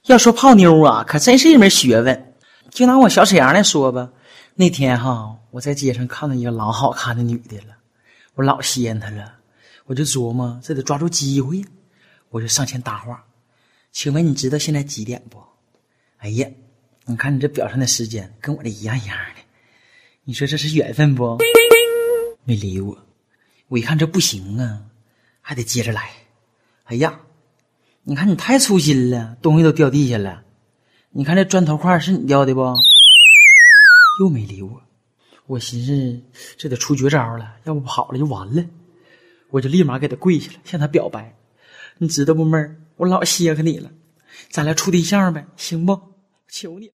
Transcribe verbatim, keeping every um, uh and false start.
要说泡妞啊，可真是一门学问。就拿我小沈阳来说吧，那天哈，我在街上看到一个老好看的女的了，我老吸引她了，我就琢磨这得抓住机会，我就上前搭话：“请问你知道现在几点不？”哎呀，你看你这表上的时间跟我的一样一样的，你说这是缘分不？没理我，我一看这不行啊，还得接着来。哎呀，你看你太粗心了，东西都掉地下了。你看这砖头块是你掉的不？又没理我。我寻思这得出绝招了，要不跑了就完了。我就立马给他跪下了，向他表白：“你知道不，妹儿，我老稀罕你了，咱俩处对象呗，行不？求你。”